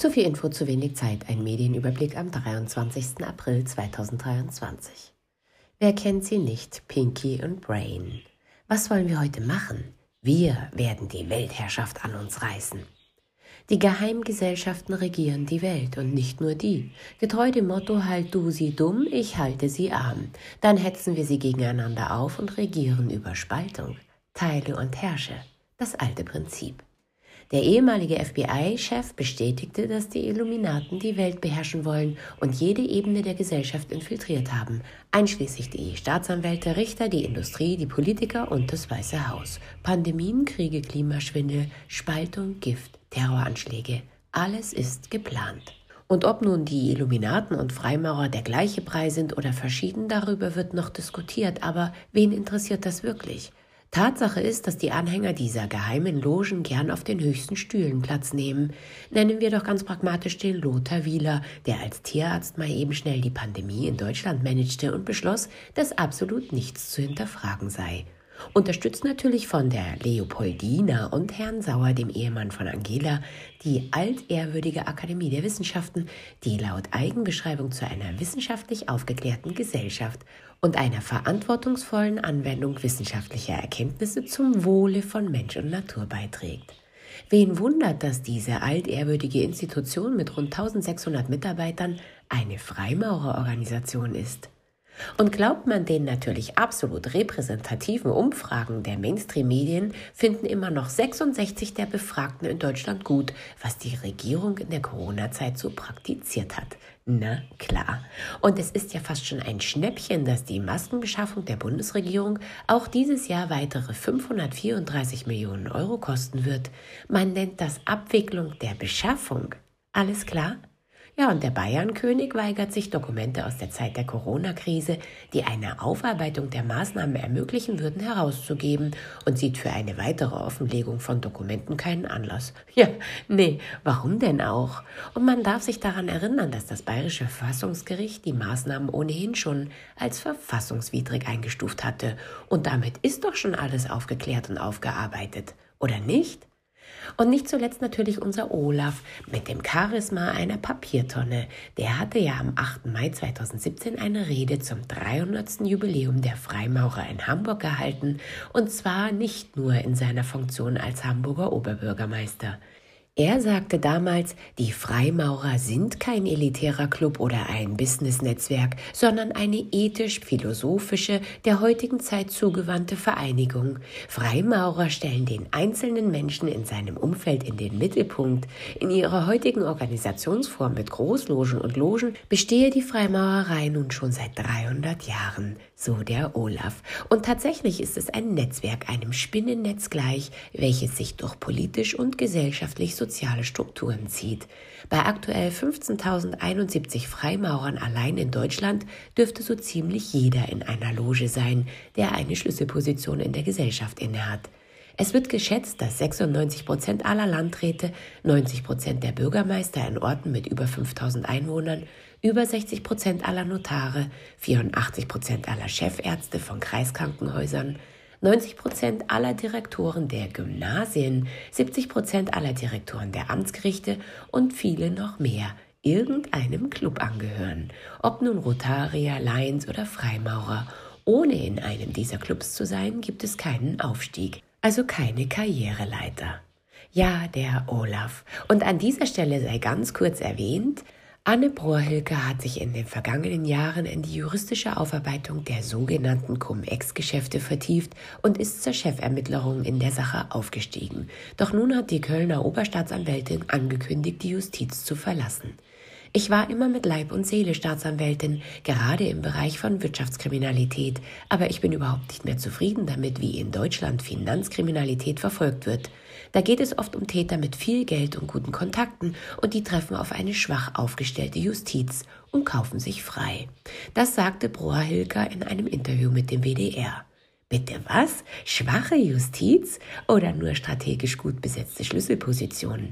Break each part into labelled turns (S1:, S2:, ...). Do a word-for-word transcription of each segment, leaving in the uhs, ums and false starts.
S1: Zu viel Info, zu wenig Zeit. Ein Medienüberblick am dreiundzwanzigsten April zweitausenddreiundzwanzig. Wer kennt sie nicht? Pinky und Brain. Was wollen wir heute machen? Wir werden die Weltherrschaft an uns reißen. Die Geheimgesellschaften regieren die Welt und nicht nur die. Getreu dem Motto, halt du sie dumm, ich halte sie arm. Dann hetzen wir sie gegeneinander auf und regieren über Spaltung. Teile und herrsche. Das alte Prinzip. Der ehemalige F B I-Chef bestätigte, dass die Illuminaten die Welt beherrschen wollen und jede Ebene der Gesellschaft infiltriert haben, einschließlich die Staatsanwälte, Richter, die Industrie, die Politiker und das Weiße Haus. Pandemien, Kriege, Klimaschwindel, Spaltung, Gift, Terroranschläge, alles ist geplant. Und ob nun die Illuminaten und Freimaurer der gleiche Brei sind oder verschieden, darüber wird noch diskutiert, aber wen interessiert das wirklich? Tatsache ist, dass die Anhänger dieser geheimen Logen gern auf den höchsten Stühlen Platz nehmen. Nennen wir doch ganz pragmatisch den Lothar Wieler, der als Tierarzt mal eben schnell die Pandemie in Deutschland managte und beschloss, dass absolut nichts zu hinterfragen sei. Unterstützt natürlich von der Leopoldina und Herrn Sauer, dem Ehemann von Angela, die altehrwürdige Akademie der Wissenschaften, die laut Eigenbeschreibung zu einer wissenschaftlich aufgeklärten Gesellschaft und einer verantwortungsvollen Anwendung wissenschaftlicher Erkenntnisse zum Wohle von Mensch und Natur beiträgt. Wen wundert, dass diese altehrwürdige Institution mit rund eintausendsechshundert Mitarbeitern eine Freimaurerorganisation ist? Und glaubt man den natürlich absolut repräsentativen Umfragen der Mainstream-Medien, finden immer noch sechsundsechzig der Befragten in Deutschland gut, was die Regierung in der Corona-Zeit so praktiziert hat. Na klar. Und es ist ja fast schon ein Schnäppchen, dass die Maskenbeschaffung der Bundesregierung auch dieses Jahr weitere fünfhundertvierunddreißig Millionen Euro kosten wird. Man nennt das Abwicklung der Beschaffung. Alles klar? Ja, und der Bayernkönig weigert sich, Dokumente aus der Zeit der Corona-Krise, die eine Aufarbeitung der Maßnahmen ermöglichen würden, herauszugeben und sieht für eine weitere Offenlegung von Dokumenten keinen Anlass. Ja, nee, warum denn auch? Und man darf sich daran erinnern, dass das Bayerische Verfassungsgericht die Maßnahmen ohnehin schon als verfassungswidrig eingestuft hatte. Und damit ist doch schon alles aufgeklärt und aufgearbeitet, oder nicht? Und nicht zuletzt natürlich unser Olaf mit dem Charisma einer Papiertonne. Der hatte ja am achten Mai zweitausendsiebzehn eine Rede zum dreihundertsten Jubiläum der Freimaurer in Hamburg gehalten, und zwar nicht nur in seiner Funktion als Hamburger Oberbürgermeister. Er sagte damals, die Freimaurer sind kein elitärer Club oder ein Business-Netzwerk, sondern eine ethisch-philosophische, der heutigen Zeit zugewandte Vereinigung. Freimaurer stellen den einzelnen Menschen in seinem Umfeld in den Mittelpunkt. In ihrer heutigen Organisationsform mit Großlogen und Logen bestehe die Freimaurerei nun schon seit dreihundert Jahren, so der Olaf. Und tatsächlich ist es ein Netzwerk, einem Spinnennetz gleich, welches sich durch politisch und gesellschaftlich soziale Strukturen zieht. Bei aktuell fünfzehntausendeinundsiebzig Freimaurern allein in Deutschland dürfte so ziemlich jeder in einer Loge sein, der eine Schlüsselposition in der Gesellschaft innehat. Es wird geschätzt, dass sechsundneunzig Prozent aller Landräte, neunzig Prozent der Bürgermeister in Orten mit über fünftausend Einwohnern, über sechzig Prozent aller Notare, vierundachtzig Prozent aller Chefärzte von Kreiskrankenhäusern, neunzig Prozent aller Direktoren der Gymnasien, siebzig Prozent aller Direktoren der Amtsgerichte und viele noch mehr irgendeinem Club angehören. Ob nun Rotarier, Lions oder Freimaurer. Ohne in einem dieser Clubs zu sein, gibt es keinen Aufstieg, also keine Karriereleiter. Ja, der Olaf. Und an dieser Stelle sei ganz kurz erwähnt, Anne Brohr-Hilger hat sich in den vergangenen Jahren in die juristische Aufarbeitung der sogenannten Cum-Ex-Geschäfte vertieft und ist zur Chefermittlerin in der Sache aufgestiegen. Doch nun hat die Kölner Oberstaatsanwältin angekündigt, die Justiz zu verlassen. Ich war immer mit Leib und Seele Staatsanwältin, gerade im Bereich von Wirtschaftskriminalität, aber ich bin überhaupt nicht mehr zufrieden damit, wie in Deutschland Finanzkriminalität verfolgt wird. Da geht es oft um Täter mit viel Geld und guten Kontakten und die treffen auf eine schwach aufgestellte Justiz und kaufen sich frei. Das sagte Brohr-Hilger in einem Interview mit dem W D R. Bitte was? Schwache Justiz oder nur strategisch gut besetzte Schlüsselpositionen?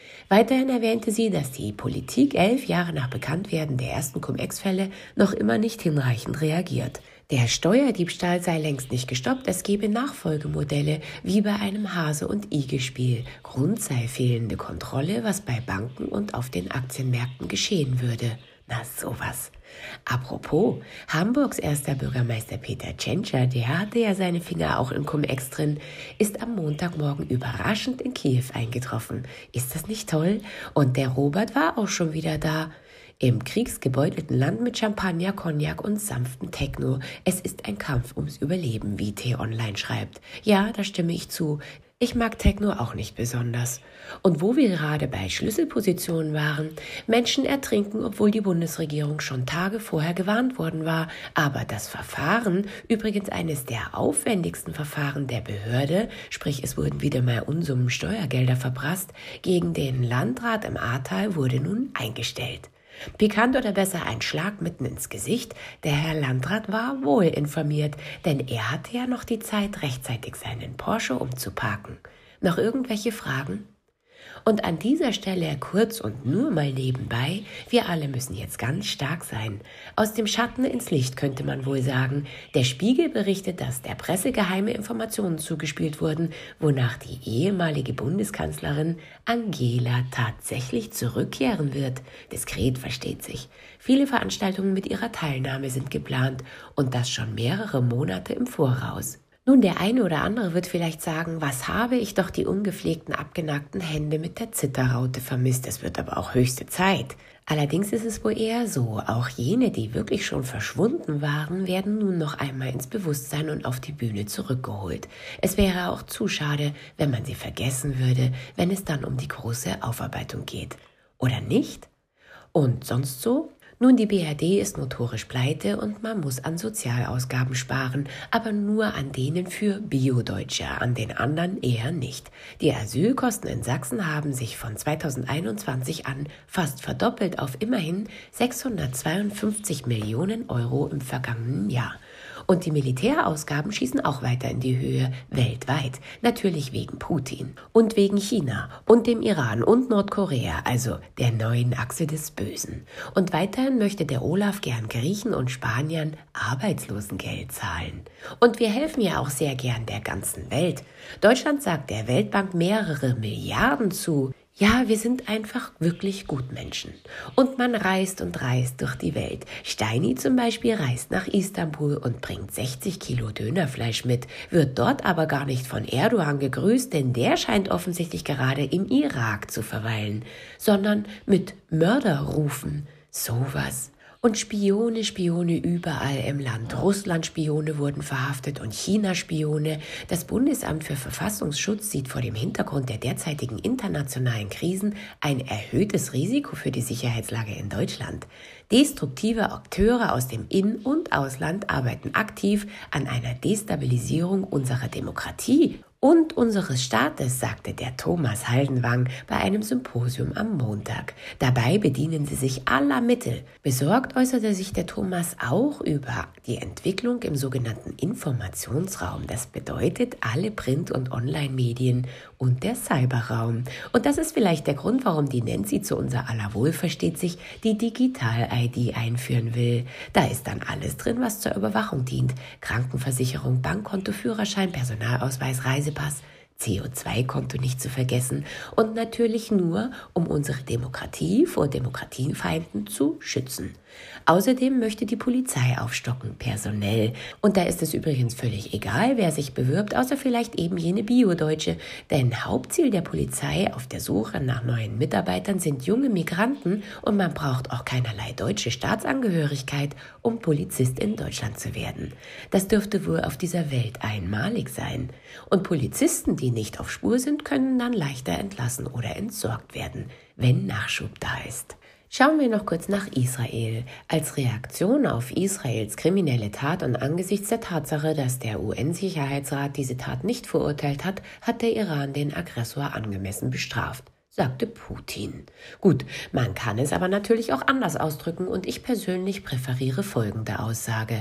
S1: Weiterhin erwähnte sie, dass die Politik elf Jahre nach Bekanntwerden der ersten Cum-Ex-Fälle noch immer nicht hinreichend reagiert. Der Steuerdiebstahl sei längst nicht gestoppt, es gebe Nachfolgemodelle wie bei einem Hase- und Igel-Spiel. Grund sei fehlende Kontrolle, was bei Banken und auf den Aktienmärkten geschehen würde. Na sowas. Apropos, Hamburgs erster Bürgermeister Peter Tschentscher, der hatte ja seine Finger auch in Cum-Ex drin, ist am Montagmorgen überraschend in Kiew eingetroffen. Ist das nicht toll? Und der Robert war auch schon wieder da. Im kriegsgebeutelten Land mit Champagner, Cognac und sanften Techno. Es ist ein Kampf ums Überleben, wie T-Online schreibt. Ja, da stimme ich zu. Ich mag Techno auch nicht besonders. Und wo wir gerade bei Schlüsselpositionen waren, Menschen ertrinken, obwohl die Bundesregierung schon Tage vorher gewarnt worden war. Aber das Verfahren, übrigens eines der aufwendigsten Verfahren der Behörde, sprich es wurden wieder mal Unsummen Steuergelder verprasst, gegen den Landrat im Ahrtal wurde nun eingestellt. Pikant oder besser ein Schlag mitten ins Gesicht, der Herr Landrat war wohl informiert, denn er hatte ja noch die Zeit, rechtzeitig seinen Porsche umzuparken. Noch irgendwelche Fragen? Und an dieser Stelle kurz und nur mal nebenbei, wir alle müssen jetzt ganz stark sein. Aus dem Schatten ins Licht könnte man wohl sagen. Der Spiegel berichtet, dass der Presse geheime Informationen zugespielt wurden, wonach die ehemalige Bundeskanzlerin Angela tatsächlich zurückkehren wird. Diskret versteht sich. Viele Veranstaltungen mit ihrer Teilnahme sind geplant und das schon mehrere Monate im Voraus. Nun, der eine oder andere wird vielleicht sagen, was habe ich doch die ungepflegten, abgenagten Hände mit der Zitterraute vermisst, es wird aber auch höchste Zeit. Allerdings ist es wohl eher so, auch jene, die wirklich schon verschwunden waren, werden nun noch einmal ins Bewusstsein und auf die Bühne zurückgeholt. Es wäre auch zu schade, wenn man sie vergessen würde, wenn es dann um die große Aufarbeitung geht. Oder nicht? Und sonst so? Nun, die B R D ist notorisch pleite und man muss an Sozialausgaben sparen, aber nur an denen für Bio-Deutsche, an den anderen eher nicht. Die Asylkosten in Sachsen haben sich von zweitausendeinundzwanzig an fast verdoppelt auf immerhin sechshundertzweiundfünfzig Millionen Euro im vergangenen Jahr. Und die Militärausgaben schießen auch weiter in die Höhe, weltweit. Natürlich wegen Putin und wegen China und dem Iran und Nordkorea, also der neuen Achse des Bösen. Und weiterhin möchte der Olaf gern Griechen und Spaniern Arbeitslosengeld zahlen. Und wir helfen ja auch sehr gern der ganzen Welt. Deutschland sagt der Weltbank mehrere Milliarden zu. Ja, wir sind einfach wirklich Gutmenschen. Und man reist und reist durch die Welt. Steini zum Beispiel reist nach Istanbul und bringt sechzig Kilo Dönerfleisch mit, wird dort aber gar nicht von Erdogan gegrüßt, denn der scheint offensichtlich gerade im Irak zu verweilen, sondern mit Mörderrufen. Sowas. Und Spione, Spione überall im Land. Russland-Spione wurden verhaftet und China-Spione. Das Bundesamt für Verfassungsschutz sieht vor dem Hintergrund der derzeitigen internationalen Krisen ein erhöhtes Risiko für die Sicherheitslage in Deutschland. Destruktive Akteure aus dem In- und Ausland arbeiten aktiv an einer Destabilisierung unserer Demokratie und unseres Staates, sagte der Thomas Haldenwang bei einem Symposium am Montag. Dabei bedienen sie sich aller Mittel. Besorgt äußerte sich der Thomas auch über die Entwicklung im sogenannten Informationsraum. Das bedeutet alle Print- und Online-Medien und der Cyberraum. Und das ist vielleicht der Grund, warum die Nancy zu unser aller Wohl, versteht sich, die Digital-I D einführen will. Da ist dann alles drin, was zur Überwachung dient. Krankenversicherung, Bankkonto, Führerschein, Personalausweis, Reisepass, C O zwei Konto nicht zu vergessen und natürlich nur, um unsere Demokratie vor Demokratiefeinden zu schützen. Außerdem möchte die Polizei aufstocken, personell. Und da ist es übrigens völlig egal, wer sich bewirbt, außer vielleicht eben jene Bio-Deutsche. Denn Hauptziel der Polizei auf der Suche nach neuen Mitarbeitern sind junge Migranten und man braucht auch keinerlei deutsche Staatsangehörigkeit, um Polizist in Deutschland zu werden. Das dürfte wohl auf dieser Welt einmalig sein. Und Polizisten, die nicht auf Spur sind, können dann leichter entlassen oder entsorgt werden, wenn Nachschub da ist. Schauen wir noch kurz nach Israel. Als Reaktion auf Israels kriminelle Tat und angesichts der Tatsache, dass der U N-Sicherheitsrat diese Tat nicht verurteilt hat, hat der Iran den Aggressor angemessen bestraft, sagte Putin. Gut, man kann es aber natürlich auch anders ausdrücken und ich persönlich präferiere folgende Aussage.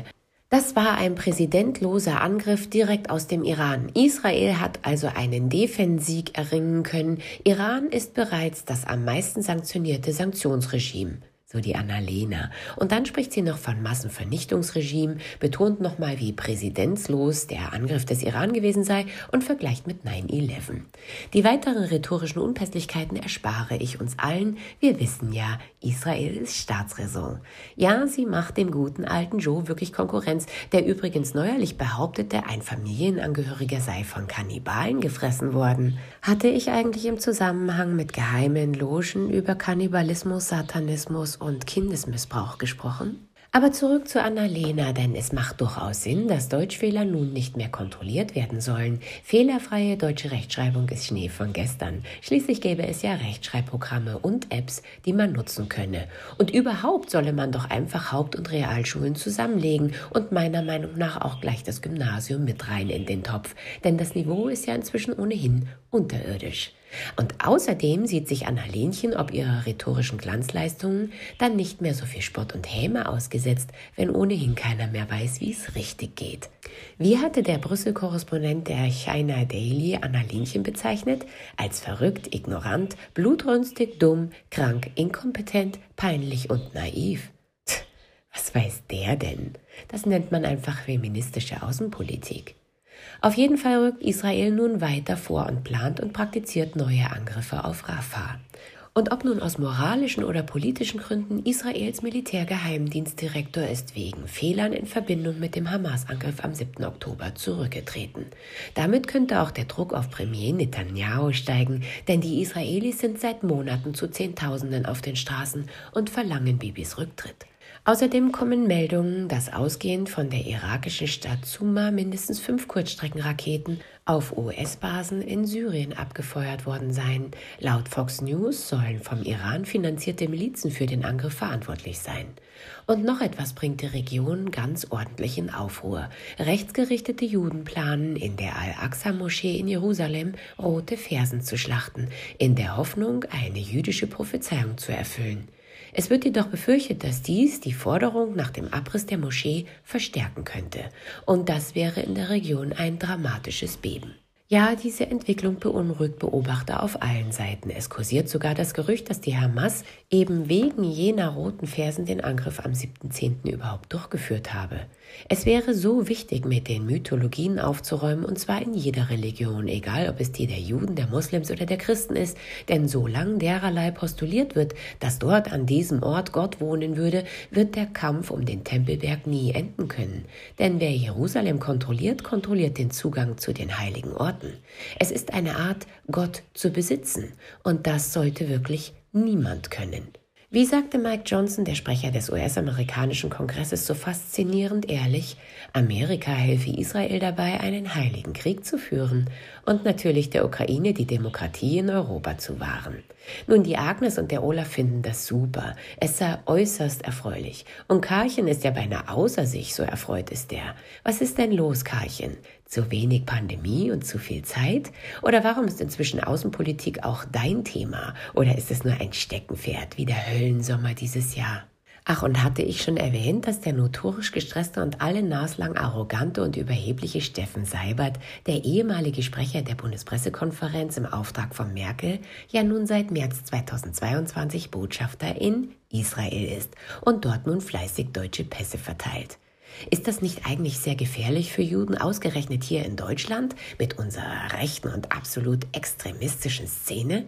S1: Das war ein präsidentloser Angriff direkt aus dem Iran. Israel hat also einen Defensieg erringen können. Iran ist bereits das am meisten sanktionierte Sanktionsregime. So die Annalena. Und dann spricht sie noch von Massenvernichtungsregime, betont nochmal, wie präsidentslos der Angriff des Iran gewesen sei und vergleicht mit neun elf. Die weiteren rhetorischen Unpässlichkeiten erspare ich uns allen. Wir wissen ja, Israel ist Staatsräson. Ja, sie macht dem guten alten Joe wirklich Konkurrenz, der übrigens neuerlich behauptete, ein Familienangehöriger sei von Kannibalen gefressen worden. Hatte ich eigentlich im Zusammenhang mit geheimen Logen über Kannibalismus, Satanismus und Kindesmissbrauch gesprochen? Aber zurück zu Annalena, denn es macht durchaus Sinn, dass Deutschfehler nun nicht mehr kontrolliert werden sollen. Fehlerfreie deutsche Rechtschreibung ist Schnee von gestern. Schließlich gäbe es ja Rechtschreibprogramme und Apps, die man nutzen könne. Und überhaupt solle man doch einfach Haupt- und Realschulen zusammenlegen und meiner Meinung nach auch gleich das Gymnasium mit rein in den Topf. Denn das Niveau ist ja inzwischen ohnehin unterirdisch. Und außerdem sieht sich Annalenchen ob ihrer rhetorischen Glanzleistungen dann nicht mehr so viel Spott und Häme ausgesetzt, wenn ohnehin keiner mehr weiß, wie es richtig geht. Wie hatte der Brüssel-Korrespondent der China Daily Annalenchen bezeichnet? Als verrückt, ignorant, blutrünstig, dumm, krank, inkompetent, peinlich und naiv. Tch, was weiß der denn? Das nennt man einfach feministische Außenpolitik. Auf jeden Fall rückt Israel nun weiter vor und plant und praktiziert neue Angriffe auf Rafah. Und ob nun aus moralischen oder politischen Gründen, Israels Militärgeheimdienstdirektor ist wegen Fehlern in Verbindung mit dem Hamas-Angriff am siebten Oktober zurückgetreten. Damit könnte auch der Druck auf Premier Netanyahu steigen, denn die Israelis sind seit Monaten zu Zehntausenden auf den Straßen und verlangen Bibis Rücktritt. Außerdem kommen Meldungen, dass ausgehend von der irakischen Stadt Suma mindestens fünf Kurzstreckenraketen auf U S-Basen in Syrien abgefeuert worden seien. Laut Fox News sollen vom Iran finanzierte Milizen für den Angriff verantwortlich sein. Und noch etwas bringt die Region ganz ordentlich in Aufruhr. Rechtsgerichtete Juden planen, in der Al-Aqsa-Moschee in Jerusalem rote Fersen zu schlachten, in der Hoffnung, eine jüdische Prophezeiung zu erfüllen. Es wird jedoch befürchtet, dass dies die Forderung nach dem Abriss der Moschee verstärken könnte. Und das wäre in der Region ein dramatisches Beben. Ja, diese Entwicklung beunruhigt Beobachter auf allen Seiten. Es kursiert sogar das Gerücht, dass die Hamas eben wegen jener roten Fersen den Angriff am siebten zehnten überhaupt durchgeführt habe. Es wäre so wichtig, mit den Mythologien aufzuräumen, und zwar in jeder Religion, egal ob es die der Juden, der Moslems oder der Christen ist, denn solange dererlei postuliert wird, dass dort an diesem Ort Gott wohnen würde, wird der Kampf um den Tempelberg nie enden können. Denn wer Jerusalem kontrolliert, kontrolliert den Zugang zu den heiligen Orten. Es ist eine Art, Gott zu besitzen, und das sollte wirklich niemand können. Wie sagte Mike Johnson, der Sprecher des U S-amerikanischen Kongresses, so faszinierend ehrlich, Amerika helfe Israel dabei, einen heiligen Krieg zu führen und natürlich der Ukraine die Demokratie in Europa zu wahren. Nun, die Agnes und der Olaf finden das super. Es sei äußerst erfreulich. Und Karlchen ist ja beinahe außer sich, so erfreut ist er. Was ist denn los, Karlchen? Zu wenig Pandemie und zu viel Zeit? Oder warum ist inzwischen Außenpolitik auch dein Thema? Oder ist es nur ein Steckenpferd wie der Höllensommer dieses Jahr? Ach, und hatte ich schon erwähnt, dass der notorisch gestresste und alle naslang arrogante und überhebliche Steffen Seibert, der ehemalige Sprecher der Bundespressekonferenz im Auftrag von Merkel, ja nun seit März zweitausendzweiundzwanzig Botschafter in Israel ist und dort nun fleißig deutsche Pässe verteilt. Ist das nicht eigentlich sehr gefährlich für Juden, ausgerechnet hier in Deutschland, mit unserer rechten und absolut extremistischen Szene?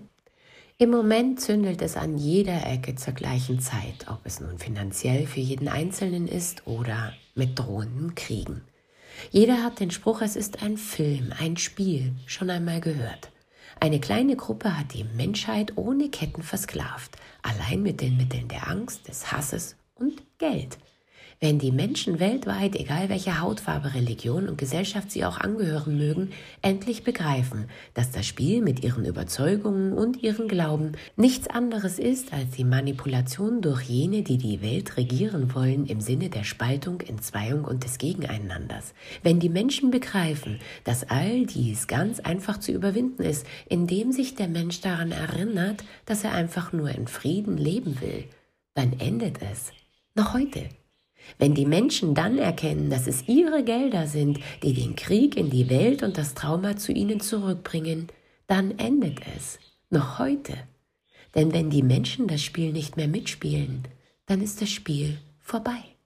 S1: Im Moment zündelt es an jeder Ecke zur gleichen Zeit, ob es nun finanziell für jeden Einzelnen ist oder mit drohenden Kriegen. Jeder hat den Spruch, es ist ein Film, ein Spiel, schon einmal gehört. Eine kleine Gruppe hat die Menschheit ohne Ketten versklavt, allein mit den Mitteln der Angst, des Hasses und Geld. Wenn die Menschen weltweit, egal welcher Hautfarbe, Religion und Gesellschaft sie auch angehören mögen, endlich begreifen, dass das Spiel mit ihren Überzeugungen und ihren Glauben nichts anderes ist als die Manipulation durch jene, die die Welt regieren wollen, im Sinne der Spaltung, Entzweiung und des Gegeneinanders. Wenn die Menschen begreifen, dass all dies ganz einfach zu überwinden ist, indem sich der Mensch daran erinnert, dass er einfach nur in Frieden leben will, dann endet es. Noch heute. Wenn die Menschen dann erkennen, dass es ihre Gelder sind, die den Krieg in die Welt und das Trauma zu ihnen zurückbringen, dann endet es, noch heute. Denn wenn die Menschen das Spiel nicht mehr mitspielen, dann ist das Spiel vorbei.